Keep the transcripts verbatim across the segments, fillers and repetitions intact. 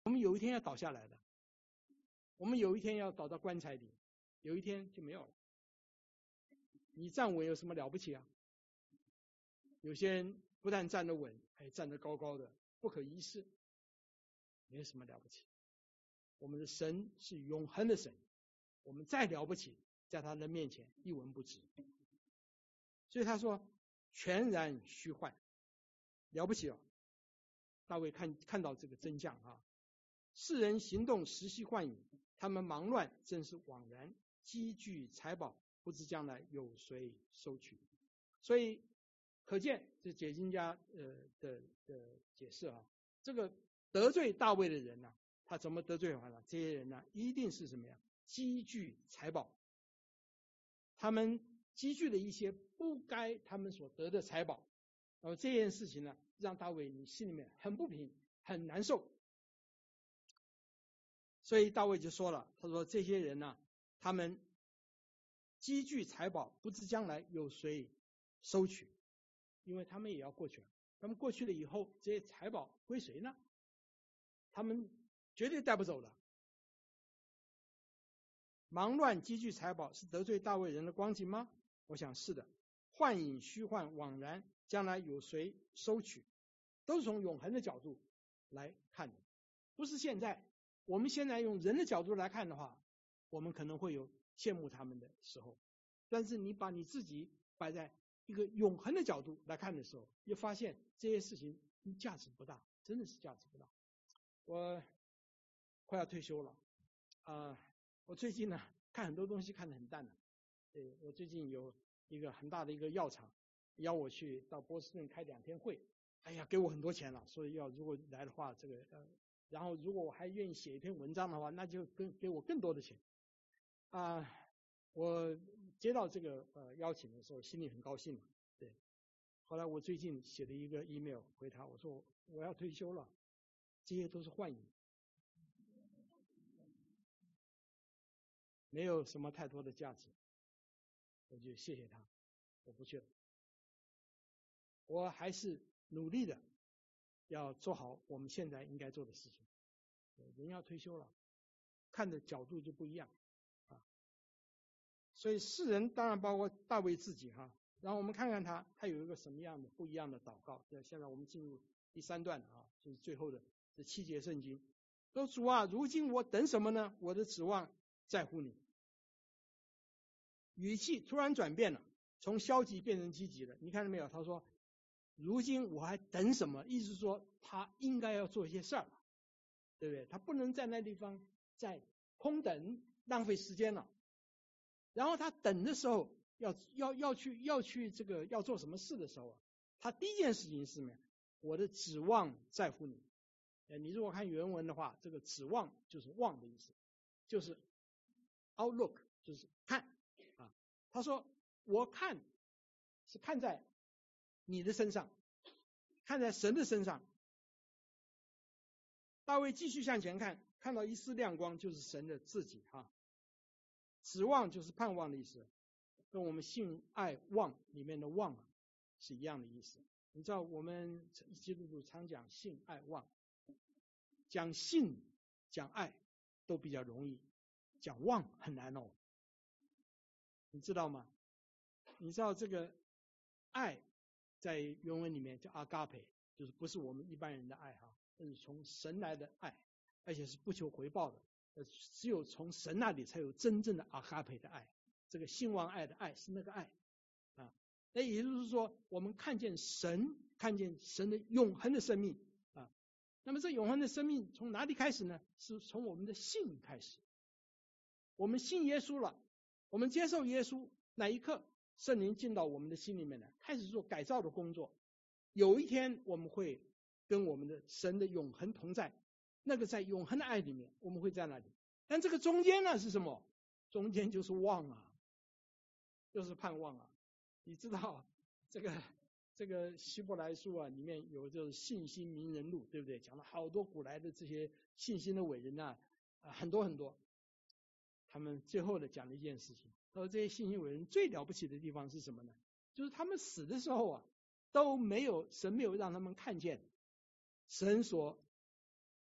我们有一天要倒下来的，我们有一天要倒到棺材里，有一天就没有了。你站稳有什么了不起啊？有些人不但站得稳，还站得高高的，不可一世，没有什么了不起。我们的神是永恒的神，我们再了不起，在他的面前一文不值。所以他说全然虚幻，了不起哦。大卫看看到这个真相啊，世人行动时息幻影，他们忙乱正是枉然，积聚财宝，不知将来有谁收取。所以可见这解经家呃的的解释啊，这个得罪大卫的人呢、啊，他怎么得罪完了？这些人呢、啊，一定是什么呀？积聚财宝，他们积聚了一些不该他们所得的财宝，而这件事情呢，让大卫你心里面很不平，很难受。所以大卫就说了，他说这些人呢、啊，他们积聚财宝，不知将来有谁收取，因为他们也要过去了。他们过去了以后，这些财宝归谁呢？他们绝对带不走的。忙乱积聚财宝是得罪大卫人的光景吗？我想是的。幻影虚幻枉然，将来有谁收取？都是从永恒的角度来看的，不是现在。我们现在用人的角度来看的话，我们可能会有羡慕他们的时候，但是你把你自己摆在一个永恒的角度来看的时候，又发现这些事情价值不大，真的是价值不大。我快要退休了啊、呃，我最近呢看很多东西看得很淡了。对，我最近有一个很大的一个药厂邀我去到波士顿开两天会，哎呀，给我很多钱了，所以要如果来的话，这个呃，然后如果我还愿意写一篇文章的话，那就跟给我更多的钱啊、呃。我接到这个呃邀请的时候，心里很高兴。对，后来我最近写了一个 email 回他，我说我要退休了，这些都是幻影，没有什么太多的价值。我就谢谢他，我不去了。我还是努力的要做好我们现在应该做的事情。人要退休了，看的角度就不一样啊。所以世人当然包括大卫自己哈、啊。然后我们看看他，他有一个什么样的不一样的祷告。现在我们进入第三段啊，就是最后的这七节圣经。说主啊，如今我等什么呢？我的指望在乎你。语气突然转变了，从消极变成积极了。你看到没有？他说如今我还等什么？意思是说他应该要做一些事儿，对不对？他不能在那地方再空等浪费时间了。然后他等的时候要要要去要去这个要做什么事的时候，他第一件事情是什么？我的指望在乎你。你如果看原文的话，这个指望就是望的意思，就是 outlook 就是看啊。他说我看是看在你的身上，看在神的身上。大卫继续向前看，看到一丝亮光，就是神的自己哈。指望就是盼望的意思，跟我们信爱望里面的望是一样的意思。你知道我们基督徒常讲信爱望，讲信讲爱都比较容易，讲望很难哦。你知道吗？你知道这个爱在原文里面叫 agape， 就是不是我们一般人的爱哈，是从神来的爱，而且是不求回报的。只有从神那里才有真正的 agape 的爱，这个信望爱的爱是那个爱啊。那也就是说，我们看见神，看见神的永恒的生命啊。那么这永恒的生命从哪里开始呢？是从我们的信开始。我们信耶稣了，我们接受耶稣那一刻，圣灵进到我们的心里面来，开始做改造的工作。有一天我们会跟我们的神的永恒同在，那个在永恒的爱里面，我们会在那里。但这个中间呢是什么？中间就是望啊，就是盼望啊。你知道这个这个希伯来书啊，里面有就是信心名人录，对不对？讲了好多古来的这些信心的伟人啊，啊很多很多。他们最后的讲了一件事情，他说这些信心伟人最了不起的地方是什么呢？就是他们死的时候啊，都没有神没有让他们看见神所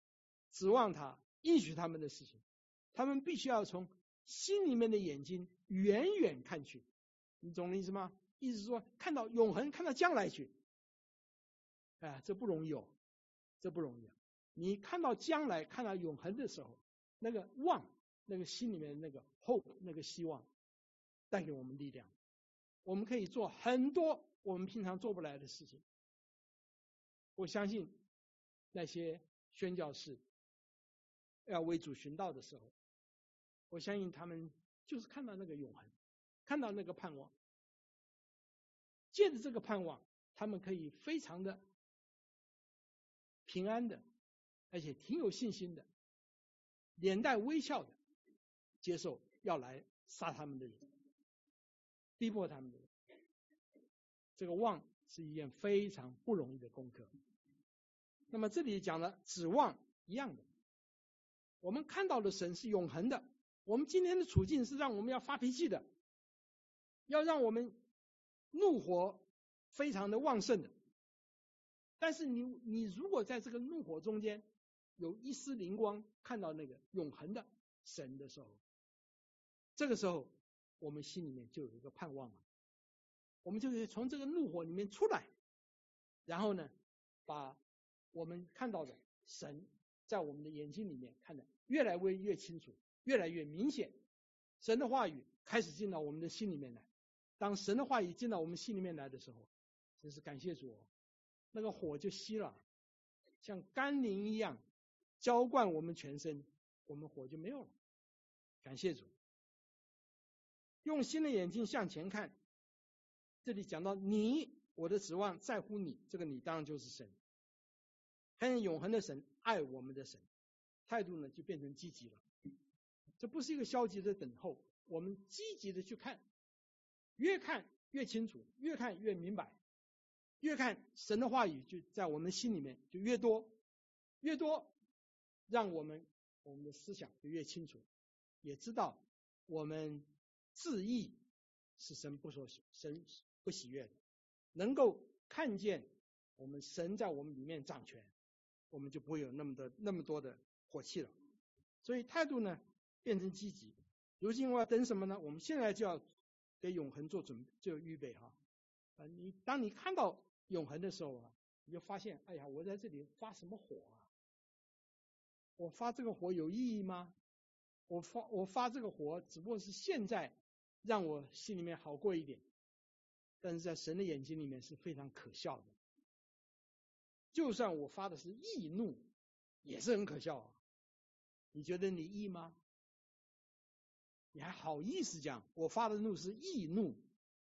指望他应许他们的事情，他们必须要从心里面的眼睛远远看去。你懂我的意思吗？意思是说看到永恒，看到将来去。哎，这不容易哦，这不容易啊！你看到将来，看到永恒的时候，那个望，那个心里面那个 hope， 那个希望，带给我们力量，我们可以做很多我们平常做不来的事情。我相信那些宣教士要为主寻道的时候，我相信他们就是看到那个永恒，看到那个盼望，借着这个盼望，他们可以非常的平安的，而且挺有信心的，脸带微笑的接受要来杀他们的人，逼迫他们的人。这个望是一件非常不容易的功课。那么这里讲了指望一样的，我们看到的神是永恒的，我们今天的处境是让我们要发脾气的，要让我们怒火非常的旺盛的。但是你你如果在这个怒火中间有一丝灵光，看到那个永恒的神的时候，这个时候我们心里面就有一个盼望了，我们就可以从这个怒火里面出来，然后呢，把我们看到的神在我们的眼睛里面看得越来越越清楚，越来越明显。神的话语开始进到我们的心里面来，当神的话语进到我们心里面来的时候，真是感谢主哦，那个火就熄了，像甘霖一样浇灌我们全身，我们火就没有了。感谢主。用新的眼睛向前看，这里讲到你，我的指望在乎你，这个你当然就是神，看见永恒的神，爱我们的神，态度呢就变成积极了。这不是一个消极的等候，我们积极的去看，越看越清楚，越看越明白，越看神的话语就在我们心里面就越多，越多让我们我们的思想就越清楚，也知道我们自义是神不所神不喜悦的，能够看见我们神在我们里面掌权，我们就不会有那么的那么多的火气了。所以态度呢变成积极。如今我要等什么呢？我们现在就要给永恒做准就预备哈。啊，你当你看到永恒的时候啊，你就发现，哎呀，我在这里发什么火啊？我发这个火有意义吗？我发我发这个火只不过是现在让我心里面好过一点，但是在神的眼睛里面是非常可笑的。就算我发的是义怒，也是很可笑啊。你觉得你义吗？你还好意思讲我发的怒是义怒？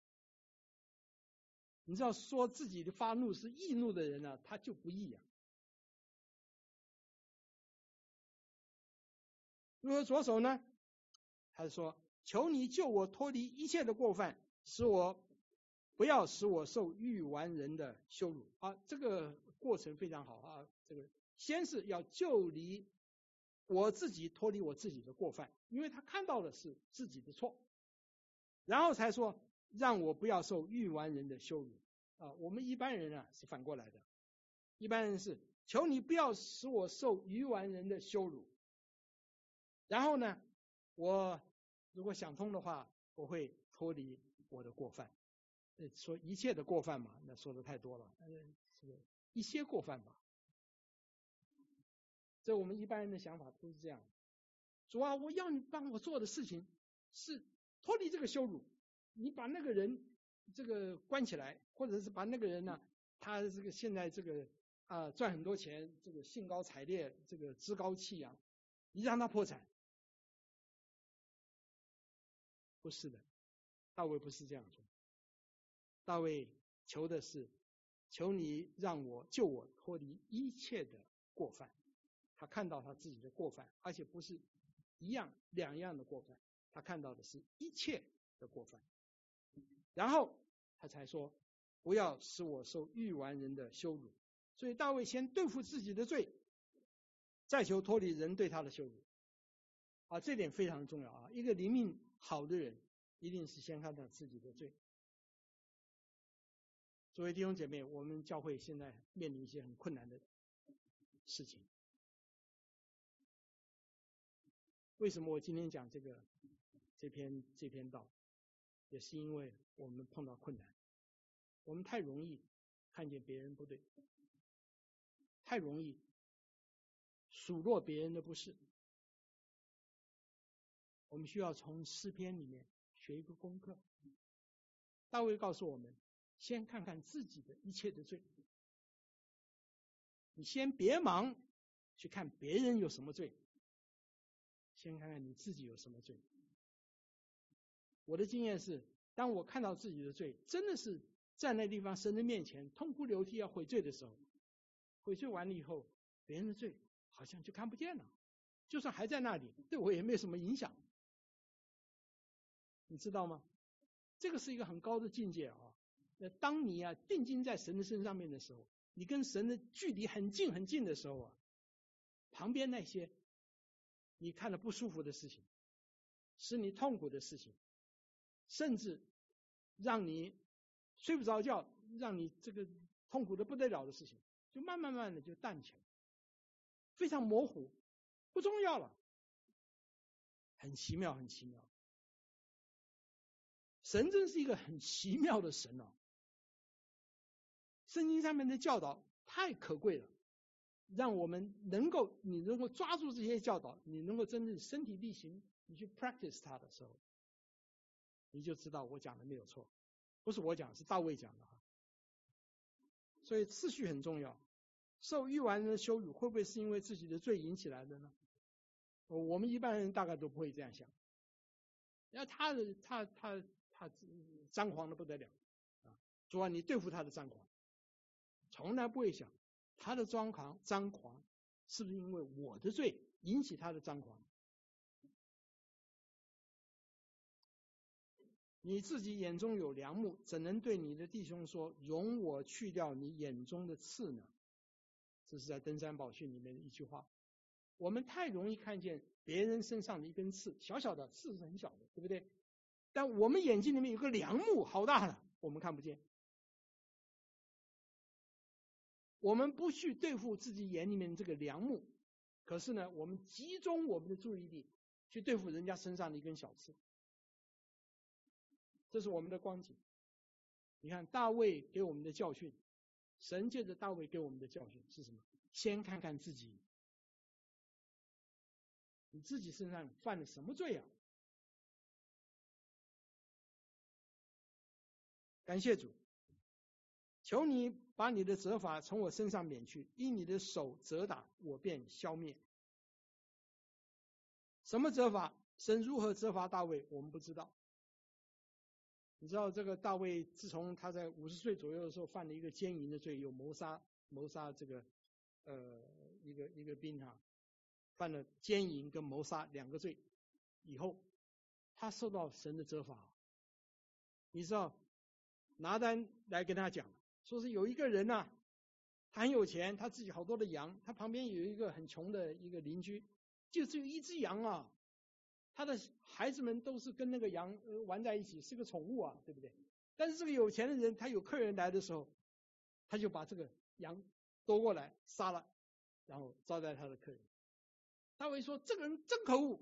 你知道说自己的发怒是义怒的人呢、啊，他就不义啊。如何着手呢？他说：求你救我脱离一切的过犯，使我不要使我受愚顽人的羞辱。啊，这个过程非常好啊。这个先是要救离我自己，脱离我自己的过犯，因为他看到的是自己的错，然后才说让我不要受愚顽人的羞辱。啊，我们一般人啊是反过来的，一般人是求你不要使我受愚顽人的羞辱。然后呢，我如果想通的话，我会脱离我的过犯。说一切的过犯嘛，那说的太多了，是一些过犯吧。这我们一般人的想法都是这样。主啊，我要你帮我做的事情是脱离这个羞辱，你把那个人这个关起来，或者是把那个人呢，他这个现在这个啊、呃、赚很多钱，这个兴高采烈，这个趾高气扬，你让他破产。不是的，大卫不是这样做。大卫求的是，求你让我救我脱离一切的过犯。他看到他自己的过犯，而且不是一样两样的过犯，他看到的是一切的过犯。然后他才说，不要使我受愚顽人的羞辱。所以大卫先对付自己的罪，再求脱离人对他的羞辱。啊，这点非常重要啊！一个灵命好的人，一定是先看到自己的罪。作为弟兄姐妹，我们教会现在面临一些很困难的事情， 为什么我今天讲这个这篇这篇道，也是因为我们碰到困难，我们太容易看见别人不对，太容易数落别人的不是。我们需要从诗篇里面学一个功课。大卫告诉我们，先看看自己的一切的罪，你先别忙去看别人有什么罪，先看看你自己有什么罪。我的经验是，当我看到自己的罪，真的是站在地方神的面前痛哭流涕要悔罪的时候，悔罪完了以后，别人的罪好像就看不见了，就算还在那里，对我也没有什么影响。你知道吗？这个是一个很高的境界啊！那当你啊定睛在神的身上面的时候，你跟神的距离很近很近的时候啊，旁边那些你看了不舒服的事情，使你痛苦的事情，甚至让你睡不着觉，让你这个痛苦的不得了的事情，就慢慢慢的就淡起来，非常模糊，不重要了，很奇妙，很奇妙。神真是一个很奇妙的神哦，圣经上面的教导太可贵了，让我们能够，你能够抓住这些教导，你能够真正身体力行，你去 practice 它的时候，你就知道我讲的没有错，不是我讲，是大卫讲的。所以次序很重要。受愚顽人的羞辱，会不会是因为自己的罪引起来的呢？我们一般人大概都不会这样想。然后他的他他他张狂的不得了啊！主啊，你对付他的张狂，从来不会想他的张狂张狂是不是因为我的罪引起他的张狂？你自己眼中有梁木，怎能对你的弟兄说，容我去掉你眼中的刺呢？这是在登山宝训里面的一句话。我们太容易看见别人身上的一根刺，小小的刺是很小的，对不对？但我们眼睛里面有个梁木，好大的，我们看不见。我们不去对付自己眼里面这个梁木，可是呢，我们集中我们的注意力去对付人家身上的一根小刺。这是我们的光景。你看大卫给我们的教训，神借着大卫给我们的教训是什么？先看看自己，你自己身上犯了什么罪啊？感谢主，求你把你的责罚从我身上免去，因你的手责打我便消灭。什么责罚？神如何责罚大卫，我们不知道。你知道这个大卫自从他在五十岁左右的时候犯了一个奸淫的罪，有谋杀谋杀这个呃一个一个兵哈，犯了奸淫跟谋杀两个罪以后，他受到神的责罚。你知道拿单来跟他讲，说是有一个人呐、啊，他很有钱，他自己好多的羊，他旁边有一个很穷的一个邻居，就只有一只羊啊，他的孩子们都是跟那个羊玩在一起，是个宠物啊，对不对？但是这个有钱的人，他有客人来的时候，他就把这个羊夺过来杀了，然后招待他的客人。大卫说这个人真可恶，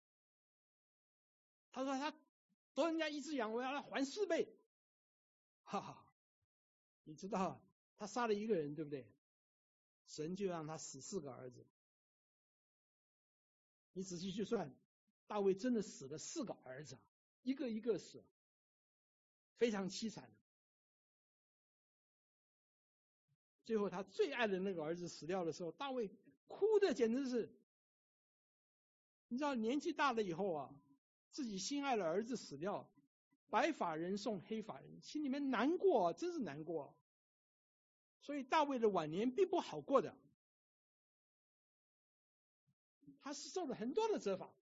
他说他夺人家一只羊，我要他还四倍。哈哈，你知道他杀了一个人，对不对？神就让他死四个儿子。你仔细去算，大卫真的死了四个儿子，一个一个死，非常凄惨。最后他最爱的那个儿子死掉的时候，大卫哭的简直是，你知道年纪大了以后啊，自己心爱的儿子死掉，白发人送黑发人，心里面难过啊，真是难过啊。所以大卫的晚年并不好过的，他是受了很多的责罚。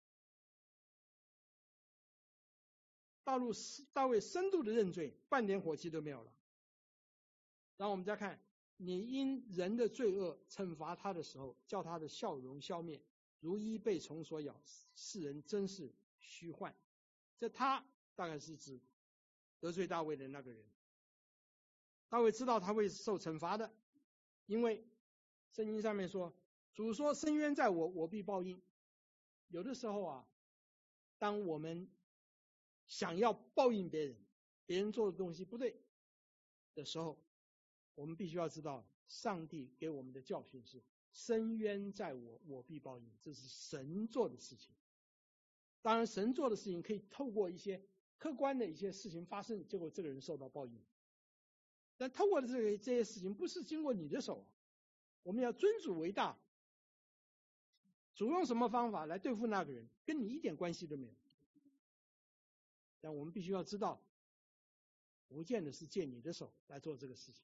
大陆大卫深度的认罪，半点火气都没有了。然后我们再看，你因人的罪恶惩罚他的时候，叫他的笑容消灭，如衣被虫所咬，世人真是虚幻。这他大概是指得罪大卫的那个人。大卫知道他会受惩罚的，因为圣经上面说，主说深渊在我，我必报应。 有的时候啊，当我们想要报应别人，别人做的东西不对的时候，我们必须要知道，上帝给我们的教训是深渊在我，我必报应，这是神做的事情。当然神做的事情可以透过一些客观的一些事情发生，结果这个人受到报应，但透过的这个这些事情不是经过你的手，我们要尊主为大，主用什么方法来对付那个人，跟你一点关系都没有。但我们必须要知道，不见得是借你的手来做这个事情。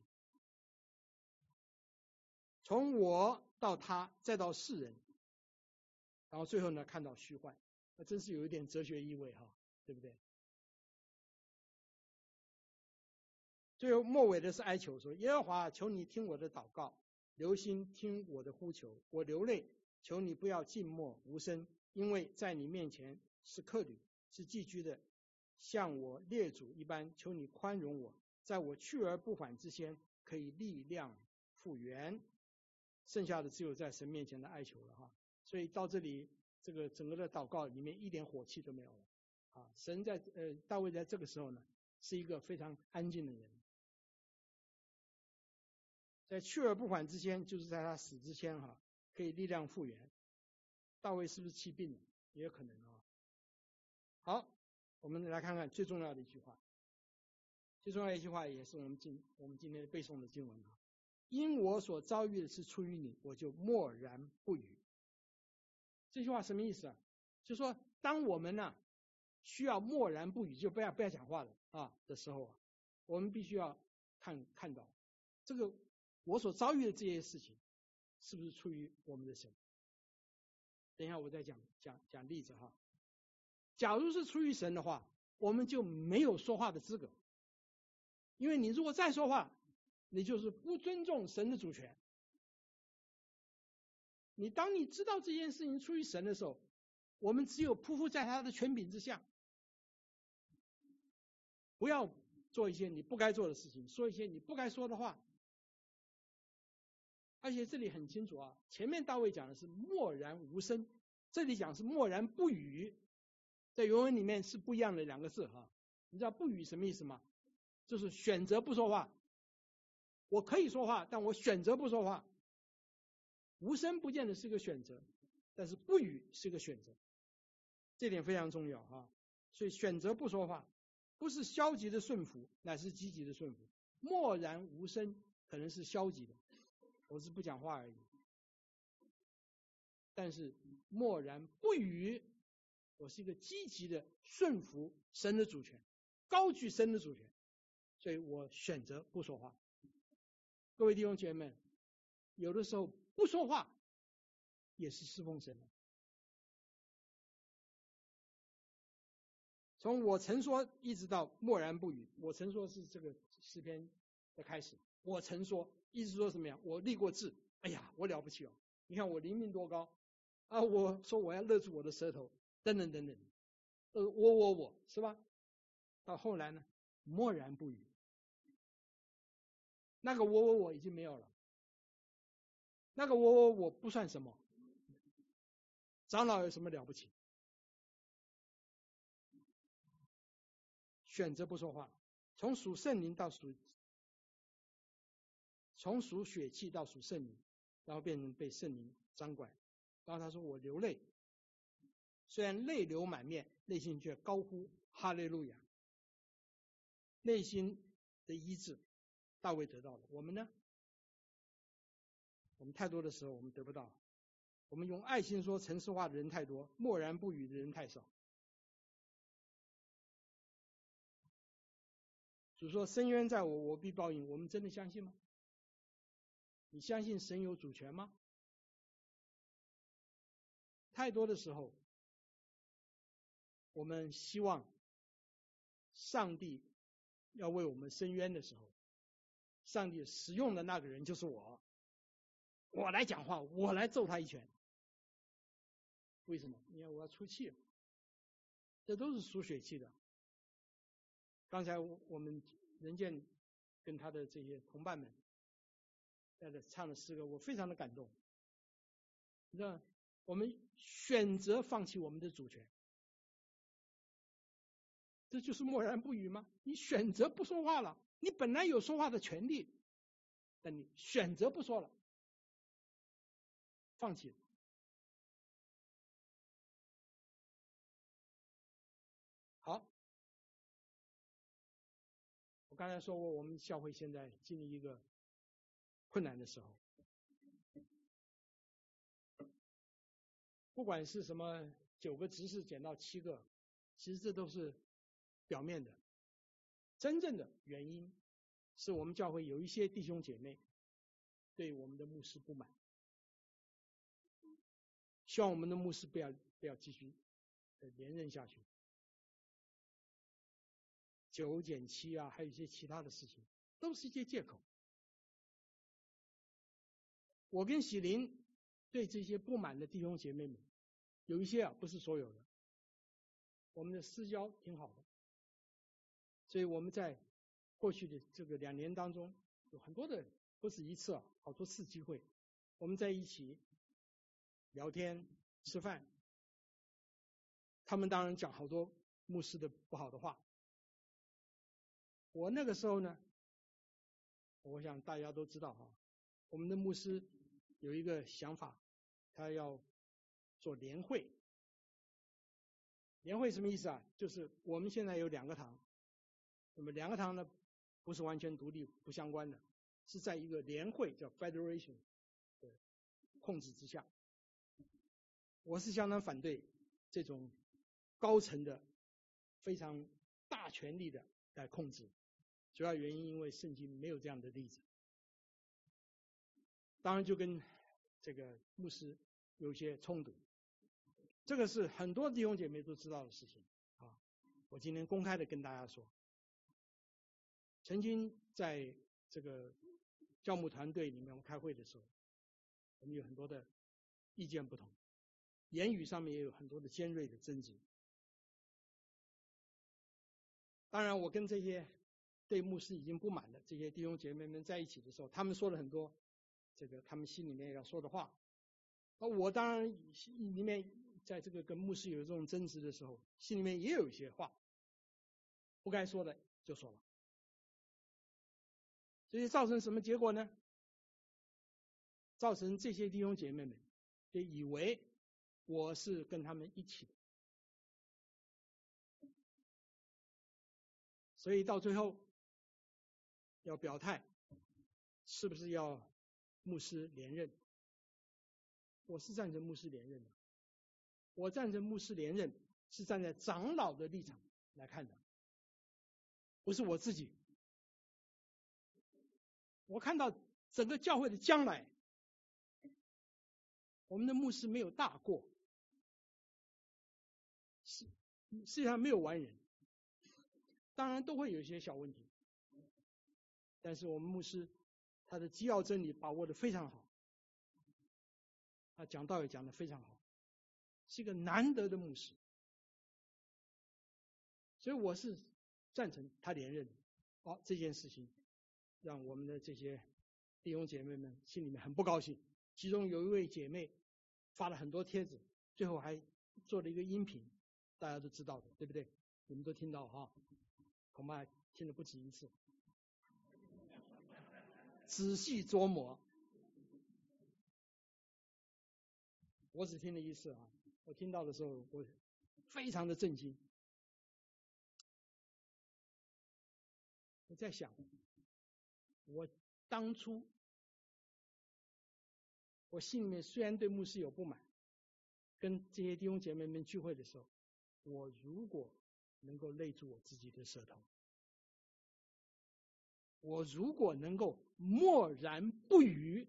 从我到他，再到世人，然后最后呢，看到虚幻，那真是有一点哲学意味哈，对不对？最后末尾的是哀求说：耶和华，求你听我的祷告，留心听我的呼求，我流泪，求你不要静默无声，因为在你面前是客旅，是寄居的，像我列祖一般，求你宽容我，在我去而不返之前，可以力量复原。剩下的只有在神面前的哀求了哈。所以到这里，这个整个的祷告里面一点火气都没有了啊。神在呃大卫在这个时候呢，是一个非常安静的人。在去而不返之前，就是在他死之前哈，可以力量复原。大卫是不是气病了？也有可能啊。好，我们来看看最重要的一句话。最重要的一句话也是我们今我们今天背诵的经文啊。因我所遭遇的是出于你，我就默然不语。这句话什么意思啊？就是说，当我们呢、啊、需要默然不语，就不要不要讲话了啊的时候啊，我们必须要看看到这个我所遭遇的这些事情，是不是出于我们的神？等一下我再讲讲讲例子哈。假如是出于神的话，我们就没有说话的资格，因为你如果再说话，你就是不尊重神的主权。你当你知道这件事情出于神的时候，我们只有匍匐在他的权柄之下，不要做一些你不该做的事情，说一些你不该说的话。而且这里很清楚啊，前面大卫讲的是默然无声，这里讲是默然不语，在原文里面是不一样的两个字哈。你知道不语什么意思吗？就是选择不说话。我可以说话，但我选择不说话。无声不见得是个选择，但是不语是个选择，这点非常重要啊。所以选择不说话，不是消极的顺服，乃是积极的顺服。默然无声可能是消极的，我是不讲话而已。但是默然不语，我是一个积极的顺服神的主权，高举神的主权，所以我选择不说话。各位弟兄姐妹们，有的时候不说话也是侍奉神的。从我曾说一直到默然不语，我曾说是这个诗篇的开始。我曾说一直说什么呀？我立过志，哎呀，我了不起哦！你看我灵命多高啊！我说我要勒住我的舌头，等等等等，呃，我我我是吧？到后来呢，默然不语，那个我我我已经没有了。那个我我我不算什么，长老有什么了不起？选择不说话，从属圣灵到属，从属血气到属圣灵，然后变成被圣灵掌管。然后他说我流泪，虽然泪流满面，内心却高呼哈利路亚。内心的医治，大卫得到了。我们呢？我们太多的时候我们得不到。我们用爱心说诚实话的人太多，默然不语的人太少。主说深渊在我，我必报应，我们真的相信吗？你相信神有主权吗？太多的时候，我们希望上帝要为我们伸冤的时候，上帝使用的那个人就是我，我来讲话，我来揍他一拳。为什么？因为我要出气了，这都是属血气的。刚才我们人见跟他的这些同伴们在这唱的诗歌，我非常的感动。你知道， 我们选择放弃我们的主权，这就是默然不语吗？你选择不说话了，你本来有说话的权利，但你选择不说了，放弃了。好，我刚才说过，我们教会现在经历一个困难的时候，不管是什么九个执事减到七个，其实这都是表面的，真正的原因是我们教会有一些弟兄姐妹对我们的牧师不满，希望我们的牧师不要不要继续连任下去。九减七啊，还有一些其他的事情，都是一些借口。我跟喜林对这些不满的弟兄姐妹们，有一些啊，不是所有的，我们的私交挺好的，所以我们在过去的这个两年当中，有很多的不止一次啊，好多次机会，我们在一起聊天吃饭，他们当然讲好多牧师的不好的话。我那个时候呢，我想大家都知道哈，我们的牧师有一个想法，他要做联会。联会什么意思啊？就是我们现在有两个堂，那么两个堂呢不是完全独立不相关的，是在一个联会叫 Federation 的控制之下。我是相当反对这种高层的非常大权力的来控制，主要原因因为圣经没有这样的例子。当然就跟这个牧师有些冲突，这个是很多弟兄姐妹都知道的事情啊。我今天公开的跟大家说，曾经在这个教牧团队里面我们开会的时候，我们有很多的意见不同，言语上面也有很多的尖锐的争执。当然我跟这些对牧师已经不满的这些弟兄姐妹们在一起的时候，他们说了很多这个他们心里面要说的话，而我当然心里面在这个跟牧师有这种争执的时候，心里面也有一些话不该说的就说了，所以造成什么结果呢？造成这些弟兄姐妹们就以为我是跟他们一起的，所以到最后要表态，是不是要牧师连任？我是赞成牧师连任的。我赞成牧师连任是站在长老的立场来看的，不是我自己。我看到整个教会的将来，我们的牧师没有大过，世世界上没有完人，当然都会有一些小问题，但是我们牧师他的基要真理把握得非常好，他讲道也讲得非常好，是一个难得的牧师，所以我是赞成他连任的。好，这件事情让我们的这些弟兄姐妹们心里面很不高兴，其中有一位姐妹发了很多帖子，最后还做了一个音频，大家都知道的，对不对？你们都听到哈，恐怕听了不止一次，仔细琢磨。我只听了一次啊，我听到的时候我非常的震惊。我在想，我当初我心里面虽然对牧师有不满，跟这些弟兄姐妹们聚会的时候，我如果能够勒住我自己的舌头，我如果能够默然不语，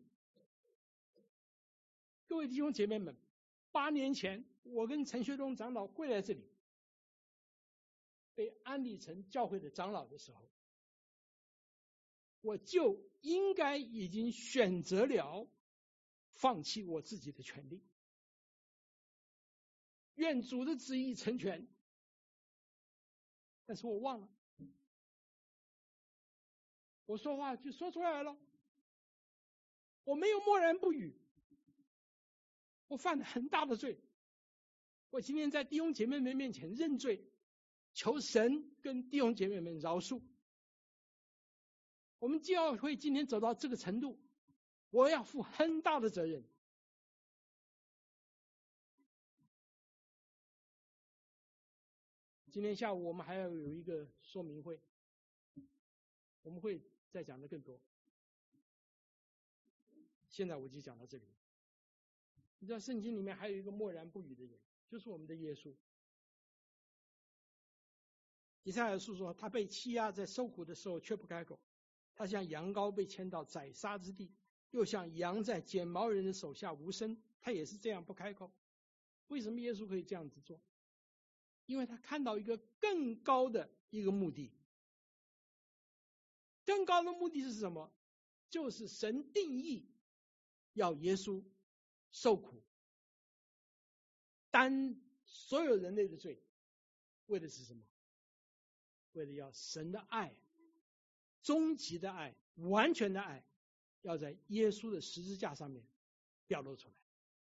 各位弟兄姐妹们，八年前我跟陈学忠长老跪在这里，被安立成教会的长老的时候，我就应该已经选择了放弃我自己的权利。愿主的旨意成全，但是我忘了，我说话就说出来了，我没有默然不语， 我犯了很大的罪，我今天在弟兄姐妹们面前认罪，求神跟弟兄姐妹们饶恕。我们教会今天走到这个程度，我要负很大的责任。今天下午我们还要有一个说明会，我们会再讲的更多。现在我就讲到这里。你知道圣经里面还有一个默然不语的人，就是我们的耶稣。以赛亚书说，他被欺压，在受苦的时候却不开口，他像羊羔被牵到宰杀之地，又像羊在剪毛人的手下无声，他也是这样不开口。为什么耶稣可以这样子做？因为他看到一个更高的一个目的。更高的目的是什么？就是神定义要耶稣受苦，担所有人类的罪，为的是什么？为了要神的爱，终极的爱，完全的爱，要在耶稣的十字架上面表露出来。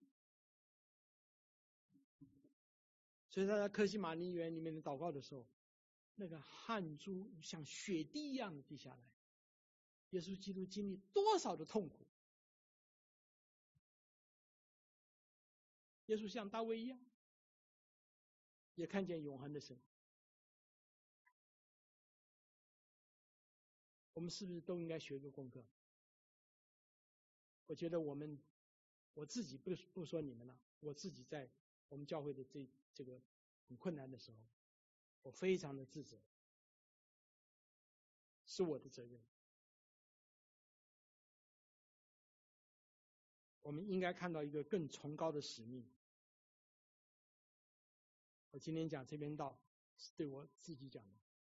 所以他在客西马尼园里面的祷告的时候，那个汗珠像血滴一样的滴下来。耶稣基督经历多少的痛苦？耶稣像大卫一样，也看见永恒的神。我们是不是都应该学个功课？我觉得我们，我自己不不说你们了，我自己在我们教会的这这个很困难的时候，我非常的自责，是我的责任。我们应该看到一个更崇高的使命。我今天讲这篇道是对我自己讲的，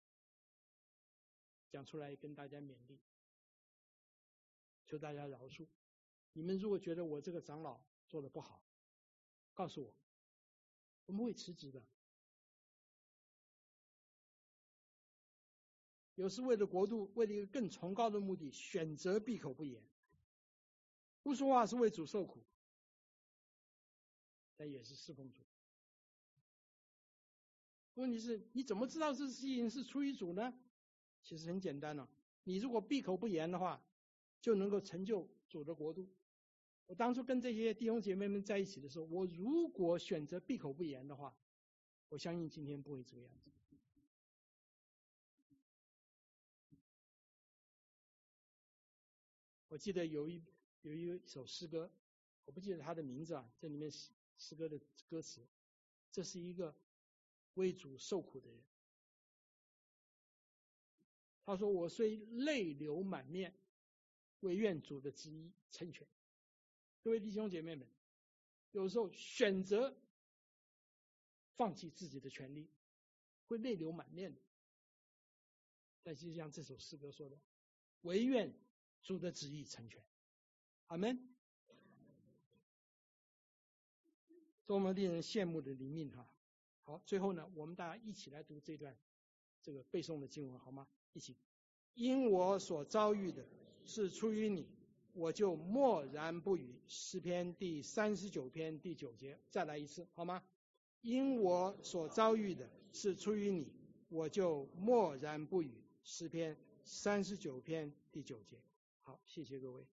讲出来跟大家勉励，求大家饶恕。你们如果觉得我这个长老做的不好，告诉我，我们会辞职的。有时为了国度，为了一个更崇高的目的，选择闭口不言，不说话是为主受苦，但也是侍奉主。问题是，你怎么知道这事情是出于主呢？其实很简单了、哦，你如果闭口不言的话，就能够成就主的国度。我当初跟这些弟兄姐妹们在一起的时候，我如果选择闭口不言的话，我相信今天不会这个样子。我记得有一有一首诗歌，我不记得它的名字啊，这里面诗歌的歌词，这是一个为主受苦的人。他说：“我虽泪流满面，唯愿主的旨意成全。”各位弟兄姐妹们，有时候选择放弃自己的权利，会泪流满面的。但就像这首诗歌说的，唯愿主的旨意成全。阿们。多么令人羡慕的灵命哈！好，最后呢，我们大家一起来读这段这个背诵的经文好吗？一起。因我所遭遇的是出于你，我就默然不语。诗篇第三十九篇第九节，再来一次好吗？因我所遭遇的是出于你，我就默然不语。诗篇三十九篇第九节。好，谢谢各位。